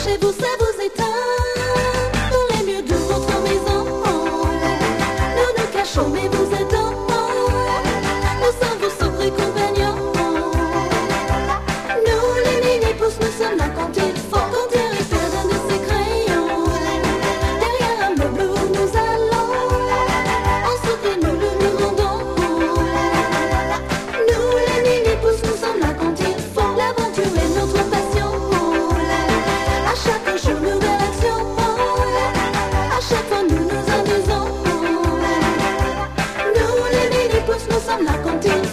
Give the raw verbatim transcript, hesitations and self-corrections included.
chez vous, ça vous éteint. Dans les murs de votre maison, nous nous cachons, mais vous êtes en nous sommes vos sombres compagnons. Nous, les mini-pousses, nous sommes là quand il faut. Quand Thierry perd un de ses crayons, derrière un meuble où nous allons, en sourire nous le lui rendons. Nous, les mini-pousses, nous sommes là quand il faut. L'aventure est notre passion. À chaque jour, nouvelle action. À chaque fois, nous nous amusons. Nous, les mini-pousses, nous sommes là quand il faut.